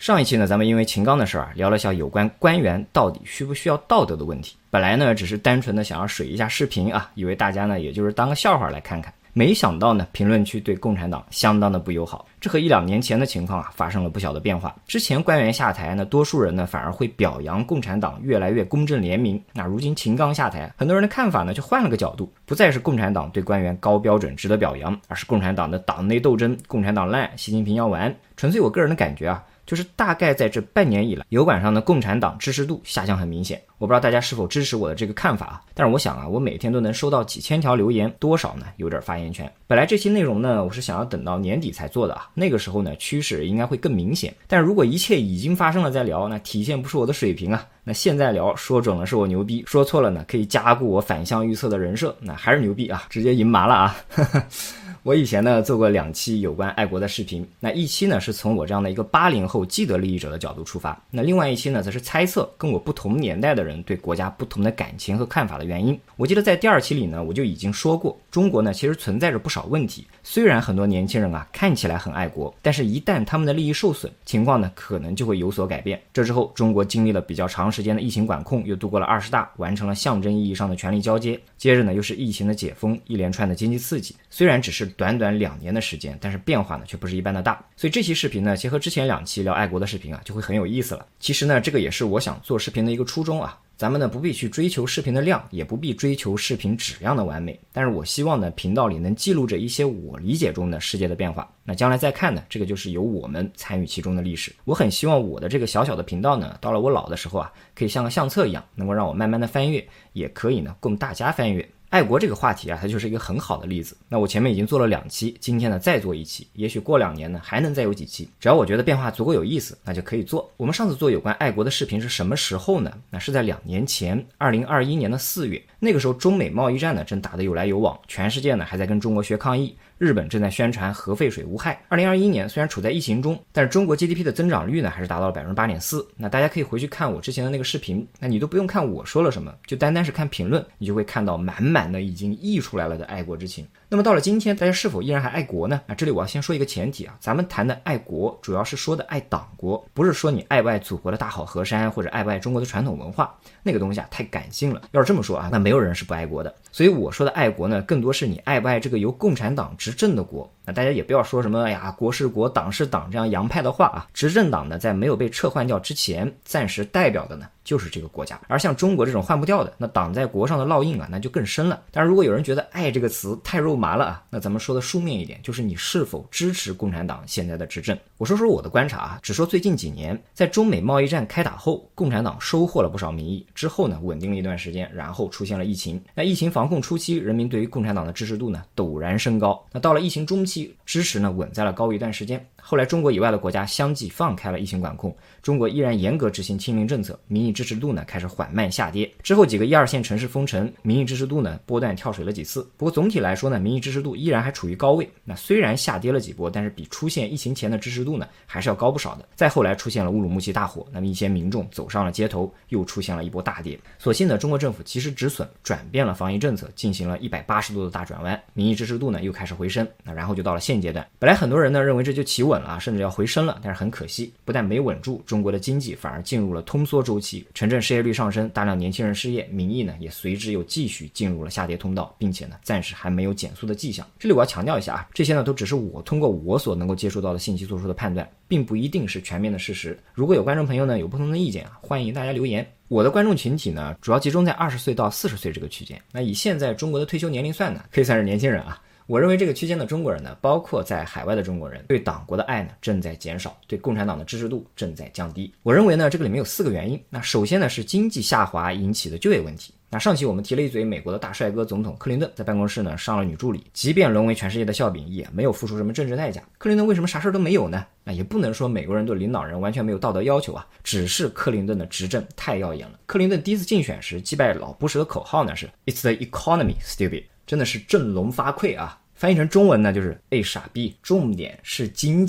上一期呢，咱们因为秦刚的事儿聊了下有关官员到底需不需要道德的问题。本来呢，只是单纯的想要水一下视频啊，以为大家呢也就是当个笑话来看看。没想到呢，评论区对共产党相当的不友好，这和1-2年前的情况啊发生了不小的变化。之前官员下台呢，多数人呢反而会表扬共产党越来越公正廉明。那如今秦刚下台，很多人的看法呢就换了个角度，不再是共产党对官员高标准值得表扬，而是共产党的党内斗争，共产党烂，习近平要完。纯粹我个人的感觉啊，就是大概在这半年以来，油管上的共产党支持度下降很明显。我不知道大家是否支持我的这个看法啊，但是我想啊，我每天都能收到几千条留言，多少呢有点发言权。本来这期内容呢，我是想要等到年底才做的啊，那个时候呢趋势应该会更明显。但如果一切已经发生了再聊，那体现不出我的水平啊。那现在聊，说准了是我牛逼，说错了呢可以加固我反向预测的人设，那还是牛逼啊，直接赢麻了啊。我以前呢做过2期有关爱国的视频，那一期呢是从我这样的一个80后既得利益者的角度出发，那另外一期呢则是猜测跟我不同年代的人对国家不同的感情和看法的原因。我记得在第2期里呢，我就已经说过，中国呢其实存在着不少问题，虽然很多年轻人啊看起来很爱国，但是一旦他们的利益受损，情况呢可能就会有所改变。这之后，中国经历了比较长时间的疫情管控，又度过了20大，完成了象征意义上的权力交接，接着呢又是疫情的解封，一连串的经济刺激，虽然只是短短2年的时间，但是变化呢却不是一般的大。所以这期视频呢结合之前2期聊爱国的视频啊，就会很有意思了。其实呢这个也是我想做视频的一个初衷啊，咱们呢不必去追求视频的量，也不必追求视频质量的完美，但是我希望呢频道里能记录着一些我理解中的世界的变化，那将来再看呢，这个就是由我们参与其中的历史。我很希望我的这个小小的频道呢，到了我老的时候啊，可以像个相册一样，能够让我慢慢的翻阅，也可以呢供大家翻阅。爱国这个话题啊，它就是一个很好的例子。那我前面已经做了2期，今天呢再做1期，也许过2年呢还能再有几期，只要我觉得变化足够有意思，那就可以做。我们上次做有关爱国的视频是什么时候呢？那是在2年前，2021年的4月，那个时候中美贸易战呢正打得有来有往，全世界呢还在跟中国学抗疫，日本正在宣传核废水无害。2021年虽然处在疫情中，但是中国 GDP 的增长率呢还是达到了 8.4%。那大家可以回去看我之前的那个视频，那你都不用看我说了什么，就单单是看评论，你就会看到满满的已经溢出来了的爱国之情。那么到了今天，大家是否依然还爱国呢？这里我要先说一个前提啊，咱们谈的爱国主要是说的爱党国，不是说你爱不爱祖国的大好河山，或者爱不爱中国的传统文化，那个东西啊太感性了。要是这么说啊，那没有人是不爱国的。所以我说的爱国呢，更多是你爱不爱这个由共产党执政的国。那大家也不要说什么国是国，党是党这样洋派的话啊。执政党呢，在没有被撤换掉之前，暂时代表的呢就是这个国家。而像中国这种换不掉的，那党在国上的烙印啊，那就更深了。当然，如果有人觉得爱这个词太肉麻了啊，那咱们说的书面一点，就是你是否支持共产党现在的执政。我说说我的观察啊，只说最近几年，在中美贸易战开打后，共产党收获了不少民意，之后呢稳定了一段时间，然后出现了疫情。那疫情防控初期，人民对于共产党的支持度呢陡然升高。那到了疫情中期，支持呢稳在了高一段时间。后来中国以外的国家相继放开了疫情管控，中国依然严格执行清零政策，民意支持度呢开始缓慢下跌。之后几个1、2线城市封城，民意支持度呢波段跳水了几次。不过总体来说呢，民意支持度依然还处于高位。那虽然下跌了几波，但是比出现疫情前的支持度呢还是要高不少的。再后来出现了乌鲁木齐大火，那么一些民众走上了街头，又出现了一波大跌。所幸呢，中国政府及时止损，转变了防疫政策，进行了180度的大转弯，民意支持度呢又开始回升。那然后就到了现阶段，本来很多人呢认为这就企稳了，甚至要回升了，但是很可惜，不但没稳住，中国的经济反而进入了通缩周期，城镇失业率上升，大量年轻人失业，民意呢也随之又继续进入了下跌通道，并且呢暂时还没有减速的迹象。这里我要强调一下啊，这些呢都只是我通过我所能够接触到的信息做出的判断，并不一定是全面的事实。如果有观众朋友呢有不同的意见啊，欢迎大家留言。我的观众群体呢主要集中在20岁到40岁这个区间，那以现在中国的退休年龄算呢，可以算是年轻人啊。我认为这个区间的中国人呢，包括在海外的中国人，对党国的爱呢正在减少，对共产党的支持度正在降低。我认为呢，这个里面有4个原因。那首先呢是经济下滑引起的就业问题。那上期我们提了一嘴美国的大帅哥总统克林顿在办公室呢上了女助理，即便沦为全世界的笑柄，也没有付出什么政治代价。克林顿为什么啥事都没有呢？那也不能说美国人对领导人完全没有道德要求啊，只是克林顿的执政太耀眼了。克林顿第一次竞选时击败老布什的口号呢是 It's the economy, stupid， 真的是振聋发聩啊。翻译成中文呢就是傻逼，重点是经济啊。在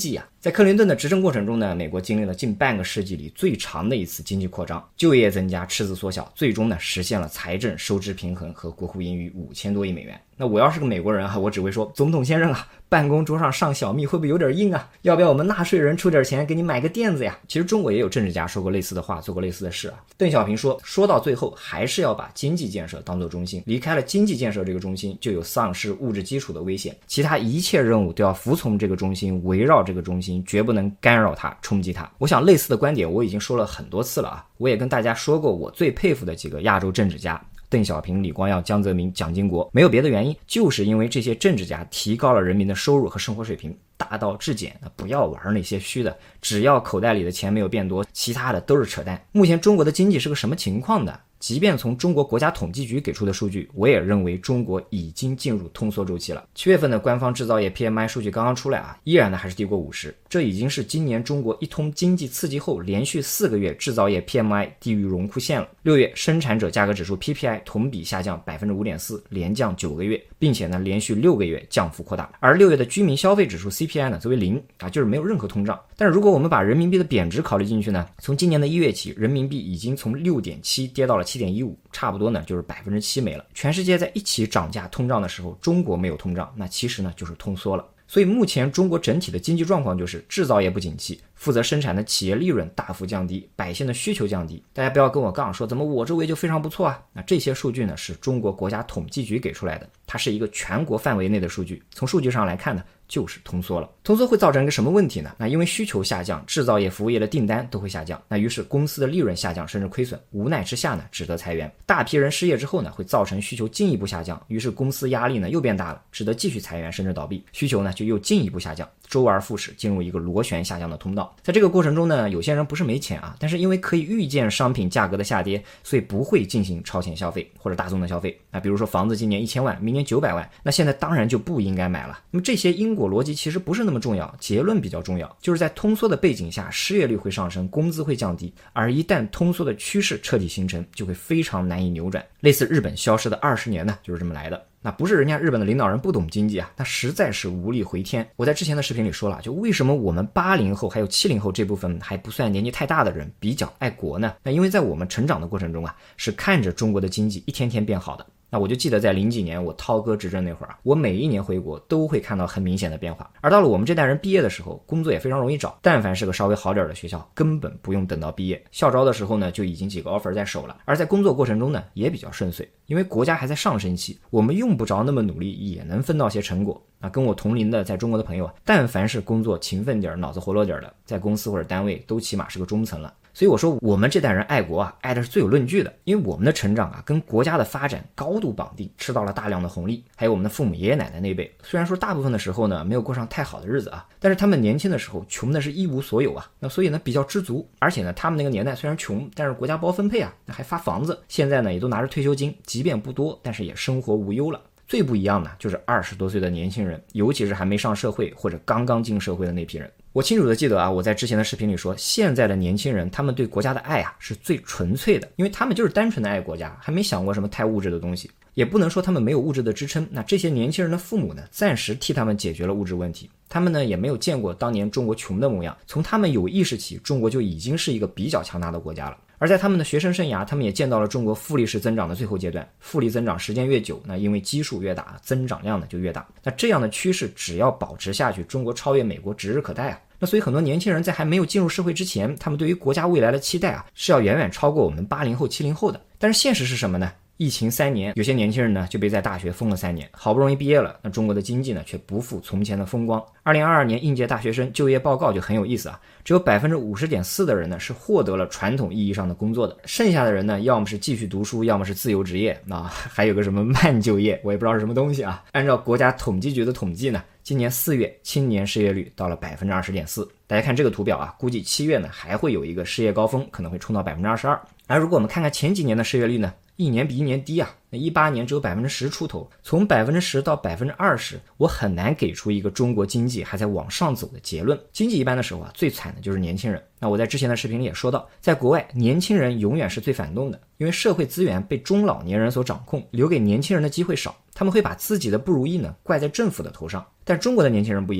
在克林顿的执政过程中呢，美国经历了近半个世纪里最长的一次经济扩张，就业增加，赤字缩小，最终呢实现了财政收支平衡和国库盈余5000多亿美元。那我要是个美国人啊，我只会说，总统先生啊，办公桌上上小蜜会不会有点硬啊？要不要我们纳税人出点钱给你买个垫子呀？其实中国也有政治家说过类似的话，做过类似的事啊。邓小平说到最后还是要把经济建设当作中心，离开了经济建设这个中心，就有丧失物质基础的危险，其他一切任务都要服从这个中心，围绕这个中心，绝不能干扰它，冲击它。我想类似的观点我已经说了很多次了啊，我也跟大家说过我最佩服的几个亚洲政治家，邓小平、李光耀、江泽民、蒋经国，没有别的原因，就是因为这些政治家提高了人民的收入和生活水平，大道至简，不要玩那些虚的，只要口袋里的钱没有变多，其他的都是扯淡。目前中国的经济是个什么情况的？即便从中国国家统计局给出的数据，我也认为中国已经进入通缩周期了。7月份的官方制造业 PMI 数据刚刚出来啊，依然呢还是低过50，这已经是今年中国一通经济刺激后连续4个月制造业 PMI 低于荣枯线了。6月生产者价格指数 PPI 同比下降 5.4%， 连降9个月，并且呢连续6个月降幅扩大。而6月的居民消费指数 CPI 呢则为0啊，就是没有任何通胀。但是如果我们把人民币的贬值考虑进去呢，从今年的1月起，人民币已经从 6.7 跌到了 7.15， 差不多呢就是 7% 没了。全世界在一起涨价通胀的时候，中国没有通胀，那其实呢就是通缩了。所以目前中国整体的经济状况就是制造业不景气，负责生产的企业利润大幅降低，百姓的需求降低。大家不要跟我杠说怎么我周围就非常不错啊。那这些数据呢是中国国家统计局给出来的，它是一个全国范围内的数据，从数据上来看呢就是通缩了。通缩会造成一个什么问题呢？那因为需求下降，制造业服务业的订单都会下降，那于是公司的利润下降甚至亏损，无奈之下呢只得裁员。大批人失业之后呢会造成需求进一步下降，于是公司压力呢又变大了，只得继续裁员甚至倒闭，需求呢就又进一步下降，周而复始，进入一个螺旋下降的通道。在这个过程中呢，有些人不是没钱啊，但是因为可以预见商品价格的下跌，所以不会进行超前消费或者大宗的消费。那比如说房子今年1000万，明年900万，那现在当然就不应该买了。那么这些因果逻辑其实不是那么重要，结论比较重要，就是在通缩的背景下，失业率会上升，工资会降低，而一旦通缩的趋势彻底形成，就会非常难以扭转。类似日本消失的20年呢，就是这么来的。那不是人家日本的领导人不懂经济啊，那实在是无力回天。我在之前的视频里说了，就为什么我们80后还有70后这部分还不算年纪太大的人比较爱国呢？那因为在我们成长的过程中啊，是看着中国的经济一天天变好的。那我就记得在00几年我涛哥执政那会儿啊，我每一年回国都会看到很明显的变化。而到了我们这代人毕业的时候，工作也非常容易找，但凡是个稍微好点的学校，根本不用等到毕业，校招的时候呢就已经几个 offer 在手了。而在工作过程中呢也比较顺遂，因为国家还在上升期，我们用不着那么努力也能分到些成果。跟我同龄的在中国的朋友，但凡是工作勤奋点，脑子活络点的，在公司或者单位都起码是个中层了。所以我说我们这代人爱国啊，爱的是最有论据的，因为我们的成长啊跟国家的发展高度绑定，吃到了大量的红利。还有我们的父母爷爷奶奶那辈，虽然说大部分的时候呢没有过上太好的日子啊，但是他们年轻的时候穷的是一无所有啊，那所以呢比较知足。而且呢他们那个年代虽然穷，但是国家包分配啊，那还发房子，现在呢也都拿着退休金，即便不多，但是也生活无忧了。最不一样的就是20多岁的年轻人，尤其是还没上社会或者刚刚进社会的那批人。我清楚的记得啊，我在之前的视频里说，现在的年轻人他们对国家的爱啊是最纯粹的，因为他们就是单纯的爱国家，还没想过什么太物质的东西。也不能说他们没有物质的支撑，那这些年轻人的父母呢，暂时替他们解决了物质问题。他们呢也没有见过当年中国穷的模样，从他们有意识起，中国就已经是一个比较强大的国家了。而在他们的学生生涯，他们也见到了中国复利式增长的最后阶段，复利增长时间越久，那因为基数越大，增长量呢就越大。那这样的趋势只要保持下去，中国超越美国指日可待啊。那所以很多年轻人在还没有进入社会之前，他们对于国家未来的期待啊，是要远远超过我们80后、70后的。但是现实是什么呢？疫情3年，有些年轻人呢就被在大学封了3年，好不容易毕业了，那中国的经济呢却不复从前的风光。2022年应届大学生就业报告就很有意思啊，只有 50.4% 的人呢是获得了传统意义上的工作的，剩下的人呢要么是继续读书，要么是自由职业，还有个什么慢就业，我也不知道是什么东西啊。按照国家统计局的统计呢，今年4月青年失业率到了 20.4%， 大家看这个图表啊，估计7月呢还会有一个失业高峰，可能会冲到 22%。 而如果我们看看前几年的失业率呢，一年比一年低啊，那18年只有 10% 出头，从 10% 到 20%， 我很难给出一个中国经济还在往上走的结论。经济一般的时候啊，最惨的就是年轻人。那我在之前的视频里也说到，在国外年轻人永远是最反动的，因为社会资源被中老年人所掌控，留给年轻人的机会少，他们会把自己的不如意呢怪在政府的头上。但中国的年轻人不一样啊，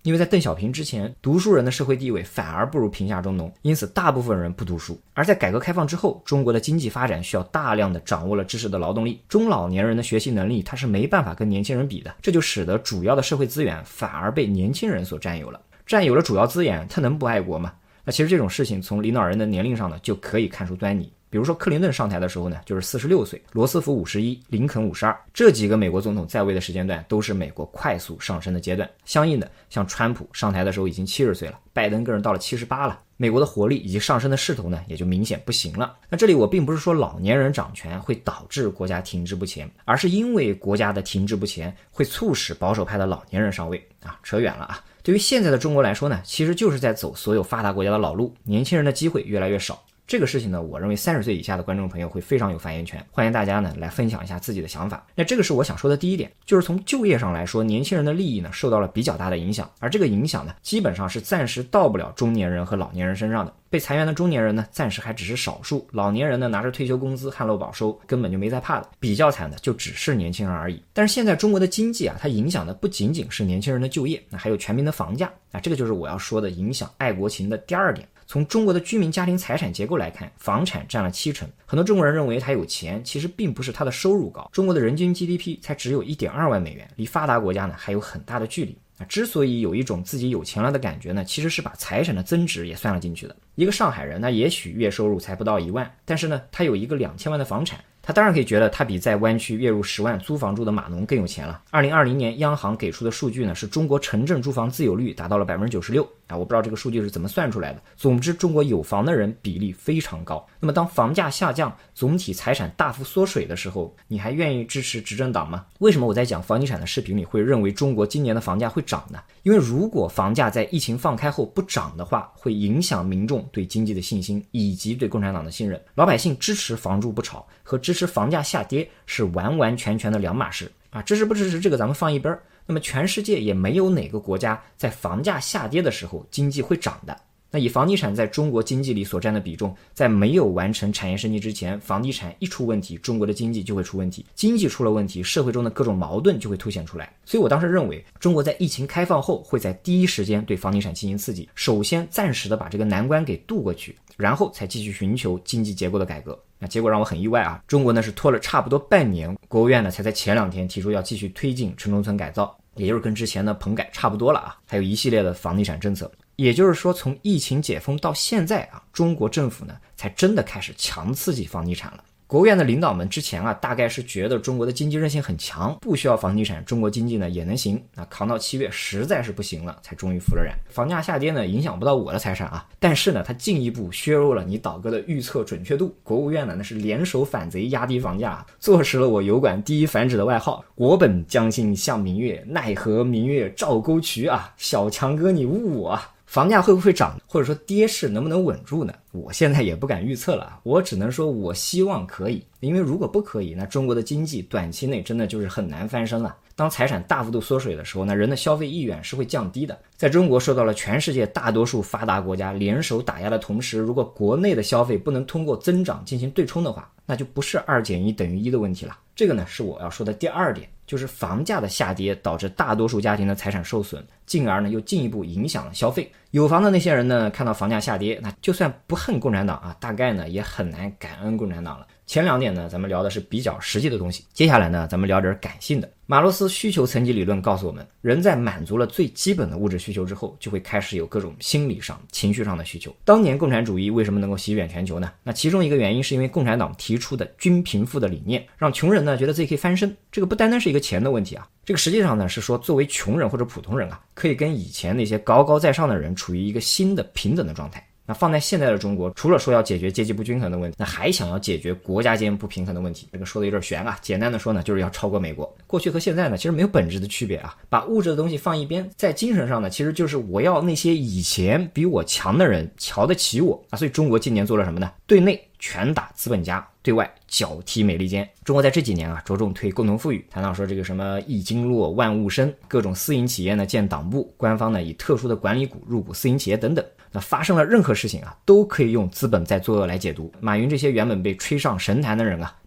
因为在邓小平之前，读书人的社会地位反而不如贫下中农，因此大部分人不读书。而在改革开放之后，中国的经济发展需要大量的掌握了知识的劳动力，中老年人的学习能力他是没办法跟年轻人比的，这就使得主要的社会资源反而被年轻人所占有了。占有了主要资源，他能不爱国吗？那其实这种事情从领导人的年龄上呢就可以看出端倪。比如说克林顿上台的时候呢就是46岁，罗斯福51，林肯52，这几个美国总统在位的时间段都是美国快速上升的阶段。相应的，像川普上台的时候已经70岁了，拜登更是到了78了，美国的活力以及上升的势头呢也就明显不行了。那这里我并不是说老年人掌权会导致国家停滞不前，而是因为国家的停滞不前会促使保守派的老年人上位啊，扯远了啊。对于现在的中国来说呢，其实就是在走所有发达国家的老路，年轻人的机会越来越少。这个事情呢，我认为30岁以下的观众朋友会非常有发言权，欢迎大家呢来分享一下自己的想法。那这个是我想说的第一点，就是从就业上来说，年轻人的利益呢受到了比较大的影响，而这个影响呢基本上是暂时到不了中年人和老年人身上的。被裁员的中年人呢暂时还只是少数，老年人呢拿着退休工资旱涝保收，根本就没在怕的。比较惨的就只是年轻人而已。但是现在中国的经济啊，它影响的不仅仅是年轻人的就业，那还有全民的房价啊，这个就是我要说的影响爱国情的第二点。从中国的居民家庭财产结构来看，房产占了70%。很多中国人认为他有钱，其实并不是他的收入高。中国的人均 GDP 才只有1.2万美元，离发达国家呢还有很大的距离。之所以有一种自己有钱了的感觉呢，其实是把财产的增值也算了进去的。一个上海人，那也许月收入才不到1万，但是呢，他有一个2000万的房产，他当然可以觉得他比在湾区月入10万租房住的码农更有钱了。2020年央行给出的数据呢，是中国城镇住房自有率达到了 96%。我不知道这个数据是怎么算出来的。总之，中国有房的人比例非常高。那么当房价下降，总体财产大幅缩水的时候，你还愿意支持执政党吗？为什么我在讲房地产的视频里会认为中国今年的房价会涨呢？因为如果房价在疫情放开后不涨的话，会影响民众对经济的信心以及对共产党的信任。老百姓支持房住不炒和支持房价下跌是完完全全的两码事啊！支持不支持这个咱们放一边。那么全世界也没有哪个国家在房价下跌的时候经济会涨的。那以房地产在中国经济里所占的比重，在没有完成产业升级之前，房地产一出问题，中国的经济就会出问题，经济出了问题，社会中的各种矛盾就会凸显出来。所以我当时认为，中国在疫情开放后会在第一时间对房地产进行刺激，首先暂时的把这个难关给渡过去，然后才继续寻求经济结构的改革。那结果让我很意外啊，中国呢是拖了差不多半年，国务院呢才在前2天提出要继续推进城中村改造，也就是跟之前的棚改差不多了啊，还有一系列的房地产政策。也就是说，从疫情解封到现在啊，中国政府呢才真的开始强刺激房地产了。国务院的领导们之前啊，大概是觉得中国的经济韧性很强，不需要房地产，中国经济呢也能行。那扛到7月实在是不行了，才终于服了软。房价下跌呢，影响不到我的财产啊，但是呢，它进一步削弱了你倒戈的预测准确度。国务院呢，那是联手反贼，压低房价，坐实了我油管第一反指的外号。我本将心向明月，奈何明月照沟渠啊！小强哥，你误我啊！房价会不会涨，或者说跌势能不能稳住呢？我现在也不敢预测了，我只能说我希望可以，因为如果不可以，那中国的经济短期内真的就是很难翻身了。当财产大幅度缩水的时候，那人的消费意愿是会降低的。在中国受到了全世界大多数发达国家联手打压的同时，如果国内的消费不能通过增长进行对冲的话，那就不是2+1等于1的问题了。这个呢是我要说的第2点，就是房价的下跌导致大多数家庭的财产受损，进而呢又进一步影响了消费。有房的那些人呢，看到房价下跌，那就算不恨共产党啊，大概呢也很难感恩共产党了。前2点呢，咱们聊的是比较实际的东西，接下来呢，咱们聊点感性的。马洛斯需求层级理论告诉我们，人在满足了最基本的物质需求之后，就会开始有各种心理上、情绪上的需求。当年共产主义为什么能够席卷全球呢？那其中一个原因是因为共产党提出的均贫富的理念，让穷人呢觉得自己可以翻身。这个不单单是一个钱的问题啊，这个实际上呢是说，作为穷人或者普通人啊，可以跟以前那些高高在上的人处于一个新的平等的状态。那放在现在的中国，除了说要解决阶级不均衡的问题，那还想要解决国家间不平衡的问题。这个说的有点悬啊，简单的说呢，就是要超过美国。过去和现在呢，其实没有本质的区别啊。把物质的东西放一边，在精神上呢，其实就是我要那些以前比我强的人瞧得起我啊。所以中国今年做了什么呢？对内拳打资本家，对外脚踢美利坚。中国在这几年啊，着重推共同富裕，谈到说这个什么一经络万物生，各种私营企业呢建党部，官方呢以特殊的管理股入股私营企业等等。那发生了任何事情啊，都可以用资本在作恶来解读。马云这些原本被吹上神坛的人啊，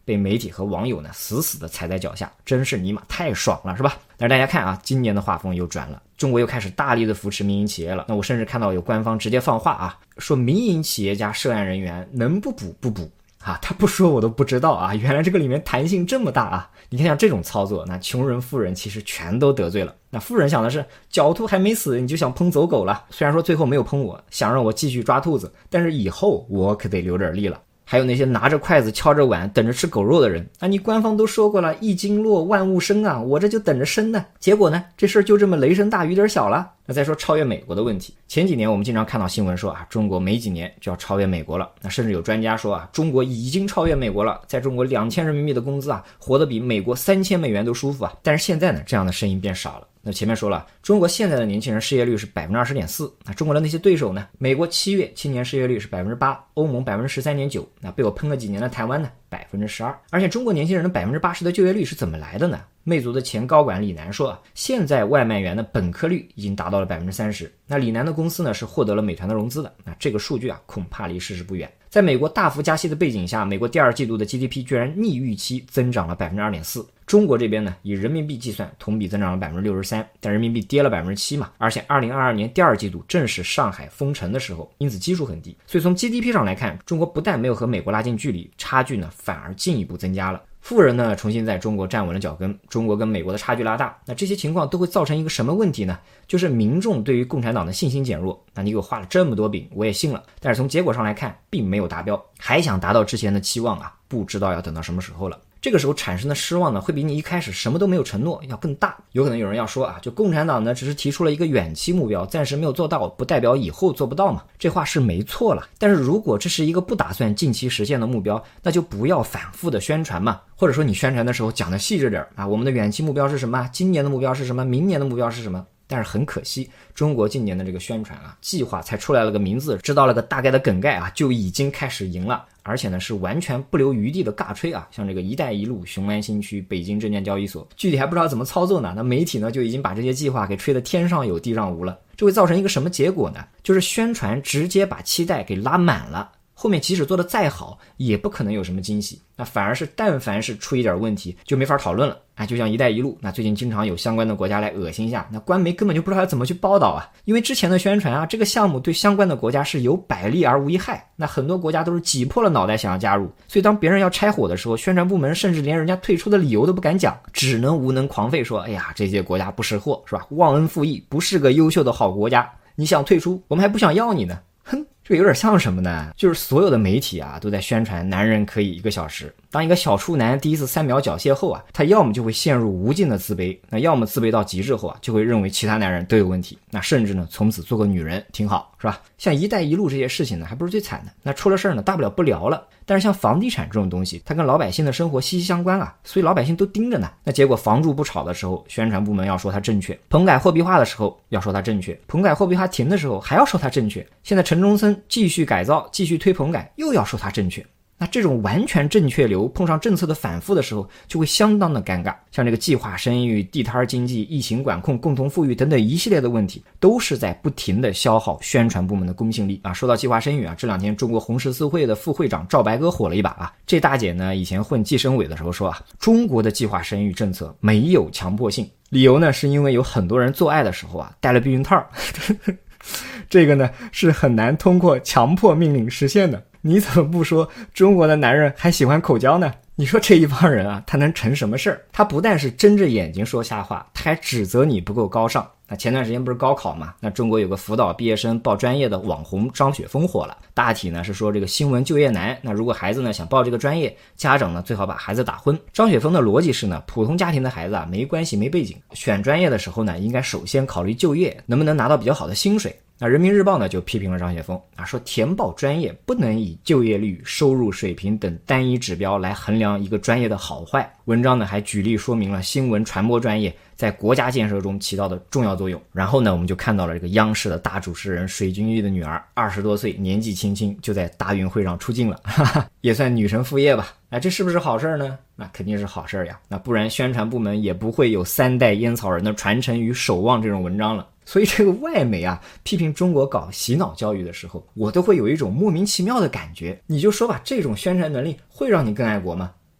被媒体和网友呢死死的踩在脚下，真是尼玛太爽了，是吧？但是大家看啊，今年的画风又转了，中国又开始大力的扶持民营企业了。那我甚至看到有官方直接放话啊，说民营企业家涉案人员能不补不补啊，他不说我都不知道啊，原来这个里面弹性这么大啊！你看像这种操作，那穷人富人其实全都得罪了。那富人想的是狡兔还没死你就想烹走狗了，虽然说最后没有烹我，想让我继续抓兔子，但是以后我可得留点力了。还有那些拿着筷子敲着碗等着吃狗肉的人啊，你官方都说过了，一经落万物生啊，我这就等着生呢。结果呢，这事儿就这么雷声大雨点小了。那再说超越美国的问题，前几年我们经常看到新闻说啊，中国没几年就要超越美国了。那甚至有专家说啊，中国已经超越美国了，在中国2000人民币的工资啊，活得比美国3000美元都舒服啊。但是现在呢，这样的声音变少了。那前面说了，中国现在的年轻人失业率是 20.4%， 那中国的那些对手呢，美国7月青年失业率是 8%， 欧盟 13.9%， 那被我喷了几年的台湾呢 12%。 而且中国年轻人的 80% 的就业率是怎么来的呢？魅族的前高管李楠说啊，现在外卖员的本科率已经达到了 30%， 那李楠的公司呢是获得了美团的融资的，那这个数据啊恐怕离事实不远。在美国大幅加息的背景下，美国第二季度的 GDP 居然逆预期增长了 2.4%， 中国这边呢以人民币计算同比增长了 63%， 但人民币跌了 7%嘛，而且2022年第二季度正是上海封城的时候，因此基数很低，所以从 GDP 上来看，中国不但没有和美国拉近距离，差距呢反而进一步增加了。富人呢重新在中国站稳了脚跟，中国跟美国的差距拉大，那这些情况都会造成一个什么问题呢？就是民众对于共产党的信心减弱。那你给我画了这么多饼，我也信了，但是从结果上来看并没有达标，还想达到之前的期望啊，不知道要等到什么时候了。这个时候产生的失望呢，会比你一开始什么都没有承诺要更大。有可能有人要说啊，就共产党呢只是提出了一个远期目标，暂时没有做到，不代表以后做不到嘛。这话是没错了，但是如果这是一个不打算近期实现的目标，那就不要反复的宣传嘛，或者说你宣传的时候讲的细致点啊，我们的远期目标是什么？今年的目标是什么？明年的目标是什么？但是很可惜，中国今年的这个宣传啊，计划才出来了个名字，知道了个大概的梗概啊，就已经开始赢了，而且呢是完全不留余地的尬吹啊，像这个一带一路、雄安新区、北京证券交易所，具体还不知道怎么操作呢，那媒体呢就已经把这些计划给吹得天上有地上无了。这会造成一个什么结果呢？就是宣传直接把期待给拉满了，后面即使做得再好也不可能有什么惊喜，那反而是但凡是出一点问题就没法讨论了。就像一带一路，那最近经常有相关的国家来恶心一下，那官媒根本就不知道要怎么去报道啊，因为之前的宣传啊，这个项目对相关的国家是有百利而无一害，那很多国家都是挤破了脑袋想要加入，所以当别人要拆伙的时候，宣传部门甚至连人家退出的理由都不敢讲，只能无能狂吠说，哎呀，这些国家不识货是吧，忘恩负义，不是个优秀的好国家，你想退出我们还不想要你呢。哼，这个有点像什么呢？就是所有的媒体啊都在宣传男人可以1个小时，当一个小处男第一次3秒缴械后啊，他要么就会陷入无尽的自卑，那要么自卑到极致后啊，就会认为其他男人都有问题，那甚至呢从此做个女人挺好，是吧？像一带一路这些事情呢还不是最惨的，那出了事儿呢大不了不聊了，但是像房地产这种东西，它跟老百姓的生活息息相关啊，所以老百姓都盯着呢。那结果房住不炒的时候，宣传部门要说它正确，棚改货币化的时候要说它正确，棚改货币化停的时候还要说它正确，现在城中村继续改造继续推棚改又要说它正确。那这种完全正确流碰上政策的反复的时候，就会相当的尴尬。像这个计划生育、地摊经济、疫情管控、共同富裕等等一系列的问题，都是在不停的消耗宣传部门的公信力啊。说到计划生育啊，这2天中国红十字会的副会长赵白鸽火了一把啊。这大姐呢，以前混计生委的时候说啊，中国的计划生育政策没有强迫性，理由呢是因为有很多人做爱的时候啊带了避孕套。这个呢是很难通过强迫命令实现的。你怎么不说中国的男人还喜欢口交呢？你说这一帮人啊，他能成什么事儿？他不但是睁着眼睛说瞎话，他还指责你不够高尚。那前段时间不是高考嘛，那中国有个辅导毕业生报专业的网红张雪峰火了，大体呢是说这个新闻就业难，那如果孩子呢想报这个专业，家长呢最好把孩子打昏。张雪峰的逻辑是呢，普通家庭的孩子啊没关系没背景，选专业的时候呢应该首先考虑就业能不能拿到比较好的薪水。那人民日报呢就批评了张雪峰啊，说填报专业不能以就业率、收入水平等单一指标来衡量一个专业的好坏。文章呢还举例说明了新闻传播专业在国家建设中起到的重要作用。然后呢我们就看到了这个央视的大主持人水均益的女儿20多岁，年纪轻轻就在大运会上出镜了，也算女神副业吧。这是不是好事呢？那肯定是好事呀，那不然宣传部门也不会有3代烟草人的传承与守望这种文章了。所以这个外媒啊批评中国搞洗脑教育的时候，我都会有一种莫名其妙的感觉。你就说吧，这种宣传能力会让你更爱国吗？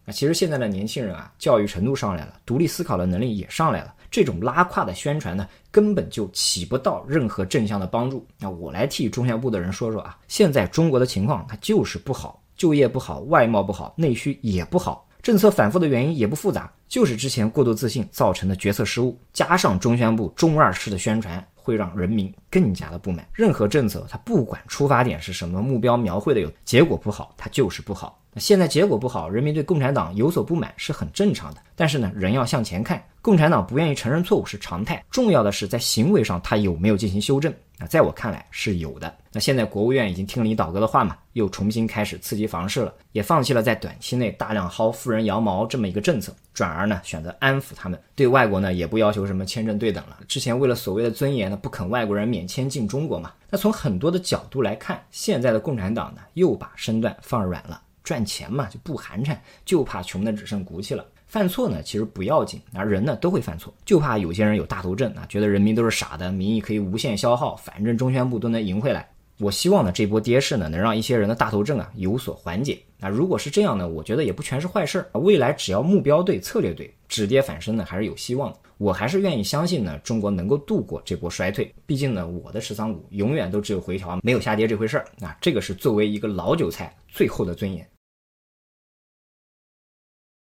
那其实现在的年轻人啊，教育程度上来了，独立思考的能力也上来了，这种拉胯的宣传呢，根本就起不到任何正向的帮助。那我来替中宣部的人说说啊，现在中国的情况它就是不好，就业不好，外贸不好，内需也不好，政策反复的原因也不复杂，就是之前过度自信造成的决策失误，加上中宣部中二式的宣传，会让人民更加的不满。任何政策它不管出发点是什么，目标描绘的有结果不好，它就是不好。那现在结果不好，人民对共产党有所不满是很正常的，但是呢，人要向前看，共产党不愿意承认错误是常态，重要的是在行为上它有没有进行修正。那在我看来是有的。那现在国务院已经听李导哥的话嘛，又重新开始刺激房市了，也放弃了在短期内大量薅富人羊毛这么一个政策，转而呢选择安抚他们，对外国呢也不要求什么签证对等了。之前为了所谓的尊严呢，不肯外国人免签进中国嘛。那从很多的角度来看，现在的共产党呢又把身段放软了，赚钱嘛就不寒碜，就怕穷的只剩骨气了。犯错呢其实不要紧，人呢都会犯错，就怕有些人有大头症啊，觉得人民都是傻的，民意可以无限消耗，反正中宣部都能赢回来。我希望呢这波跌势呢能让一些人的大头症啊有所缓解。那如果是这样呢，我觉得也不全是坏事，未来只要目标对，策略对，止跌反升呢还是有希望的。我还是愿意相信呢中国能够度过这波衰退，毕竟呢我的13股永远都只有回调，没有下跌这回事儿。那这个是作为一个老韭菜最后的尊严。